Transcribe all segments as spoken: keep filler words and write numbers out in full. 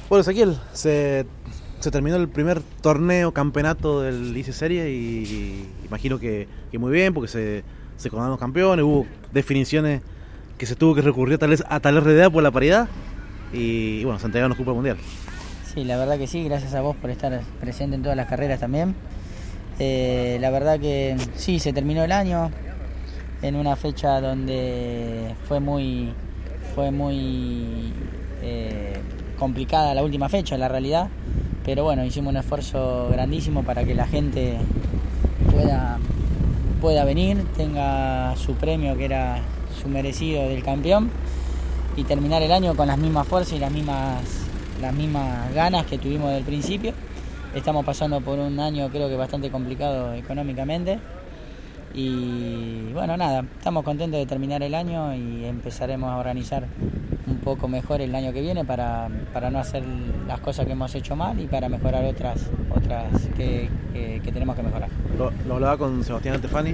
Bueno, Ezequiel, se, se terminó el primer torneo, campeonato del I C Serie y, y imagino que, que muy bien, porque se, se coronaron los campeones, hubo definiciones que se tuvo que recurrir tal vez a tal R D A por la paridad y, y bueno, se entregaron los cupos mundial. Sí, la verdad que sí, gracias a vos por estar presente en todas las carreras también. Eh, la verdad que sí, se terminó el año en una fecha donde fue muy, fue muy eh, complicada la última fecha, la realidad, pero bueno, hicimos un esfuerzo grandísimo para que la gente pueda, pueda venir, tenga su premio que era su merecido del campeón y terminar el año con las mismas fuerzas y las mismas, las mismas ganas que tuvimos desde el principio. Estamos pasando por un año creo que bastante complicado económicamente y bueno, nada, estamos contentos de terminar el año y empezaremos a organizar un poco mejor el año que viene para, para no hacer las cosas que hemos hecho mal y para mejorar otras otras que, que, que tenemos que mejorar. Lo, lo hablaba con Sebastián Antefani.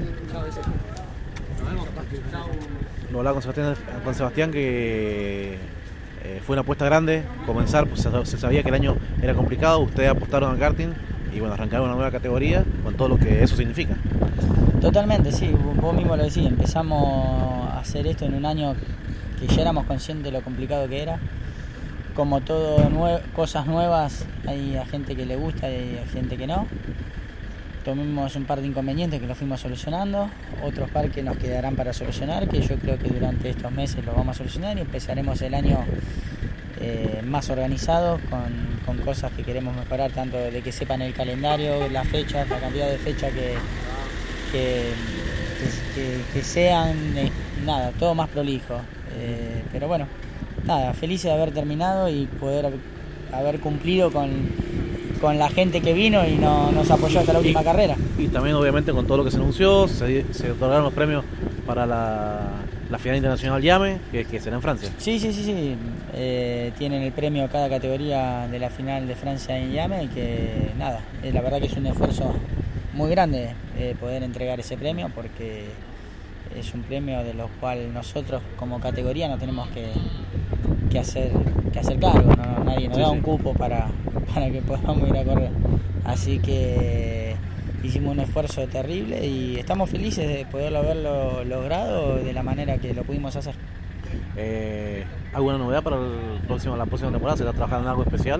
Lo hablaba con Sebastián, con Sebastián que eh, fue una apuesta grande comenzar, pues se, se sabía que el año era complicado, ustedes apostaron al karting y bueno, arrancaron una nueva categoría con todo lo que eso significa. Totalmente, sí, vos mismo lo decís, empezamos a hacer esto en un año que ya éramos conscientes de lo complicado que era. Como todo, nue- cosas nuevas, hay a gente que le gusta y hay gente que no. Tuvimos un par de inconvenientes que los fuimos solucionando, otros par que nos quedarán para solucionar, que yo creo que durante estos meses los vamos a solucionar y empezaremos el año eh, más organizados con, con cosas que queremos mejorar, tanto de que sepan el calendario, las fechas, la cantidad de fechas que, que, que, que sean, eh, nada, todo más prolijo. Eh, pero bueno, nada, felices de haber terminado y poder haber cumplido con, con la gente que vino y no, nos apoyó hasta la última y, carrera. Y también obviamente con todo lo que se anunció, se, se otorgaron los premios para la, la final internacional Llame, que, que será en Francia. Sí, sí, sí, sí. Eh, tienen el premio cada categoría de la final de Francia en Llame y que nada, eh, la verdad que es un esfuerzo muy grande eh, poder entregar ese premio porque es un premio de lo cual nosotros como categoría no tenemos que, que, hacer, que hacer cargo, ¿no? Nadie nos sí, da un sí. cupo para, para que podamos ir a correr. Así que hicimos un esfuerzo terrible y estamos felices de poderlo haberlo logrado de la manera que lo pudimos hacer. Eh, ¿Alguna novedad para el próximo, la próxima temporada? ¿Se está trabajando en algo especial?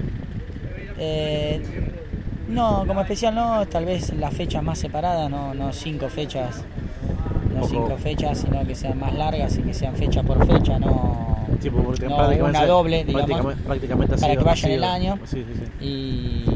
Eh, no, como especial no, tal vez las fechas más separadas, no, no cinco fechas. No cinco fechas, sino que sean más largas y que sean fecha por fecha, no, sí, porque no una doble, digamos, prácticamente, prácticamente para sido, que vayan sido, el año. Sí, sí, sí. Y,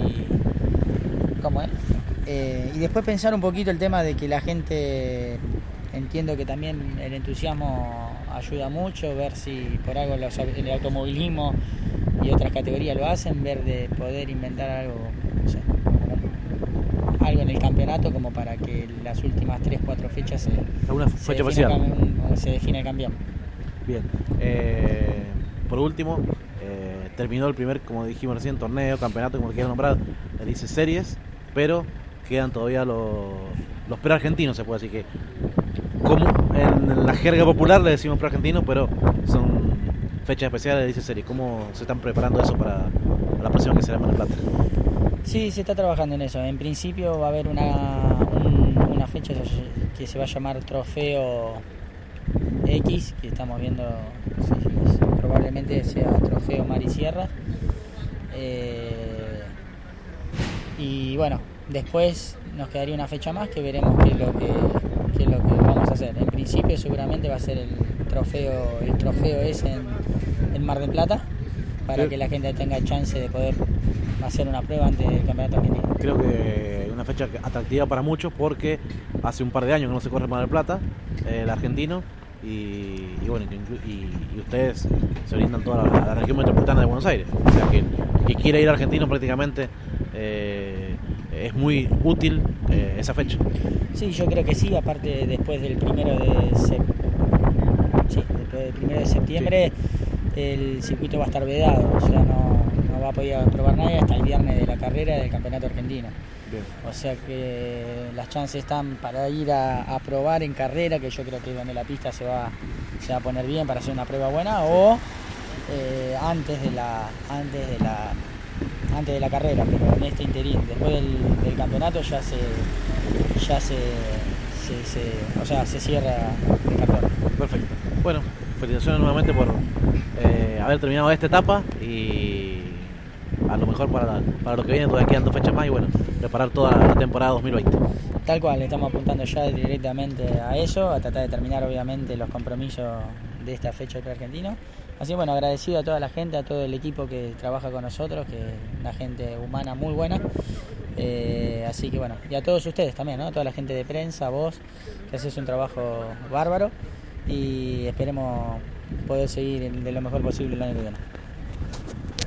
¿cómo es? Eh, y después pensar un poquito el tema de que la gente, entiendo que también el entusiasmo ayuda mucho, ver si por algo los, el automovilismo y otras categorías lo hacen, ver de poder inventar algo, no sé, algo en el campeonato como para que las últimas tres cuatro fechas se, fecha se, defina, cam- se define el campeón. Bien, eh, por último, eh, terminó el primer, como dijimos recién, torneo, campeonato, como quieran nombrar, le dice series, pero quedan todavía los, los pre-argentinos, se puede decir que, como en la jerga popular le decimos pre-argentinos, pero son fechas especiales, le dice series. ¿Cómo se están preparando eso para, para la próxima que será en Mar del Plata? Sí, se está trabajando en eso. En principio va a haber una, un, una fecha que se va a llamar Trofeo X, que estamos viendo, sí, sí, probablemente sea Trofeo Mar y Sierra. Eh, y bueno, después nos quedaría una fecha más que veremos qué es lo que, qué es lo que vamos a hacer. En principio seguramente va a ser el trofeo, el trofeo ese en, en Mar del Plata, para sí. que la gente tenga chance de poder hacer una prueba antes del campeonato argentino. Creo que es una fecha atractiva para muchos porque hace un par de años que no se corre en Mar del Plata, eh, el argentino, y, y bueno, y, y ustedes se brindan toda la, la región metropolitana de Buenos Aires. O sea que que quiera ir argentino prácticamente eh, es muy útil eh, esa fecha. Sí, yo creo que sí, aparte después del primero de sep- sí, después del primero de septiembre sí. El circuito va a estar vedado, o sea no no va a poder probar nadie hasta el viernes de la carrera del campeonato argentino. Bien. O sea que las chances están para ir a, a probar en carrera, que yo creo que es donde la pista se va, se va a poner bien para hacer una prueba buena, o eh, antes de la antes de la antes de la carrera, pero en este interín, después del, del campeonato ya se ya se, se, se o sea se cierra el campeonato. Perfecto. Bueno, felicitaciones nuevamente por eh, haber terminado esta etapa y a lo mejor para, para lo que viene todavía quedan dos fechas más y bueno, preparar toda la temporada dos mil veinte. Tal cual, estamos apuntando ya directamente a eso, a tratar de terminar obviamente los compromisos de esta fecha del argentino. Así que bueno, agradecido a toda la gente, a todo el equipo que trabaja con nosotros, que es una gente humana muy buena. Eh, así que bueno, y a todos ustedes también, ¿no? Toda la gente de prensa, vos, que haces un trabajo bárbaro y esperemos poder seguir de lo mejor posible el año que viene.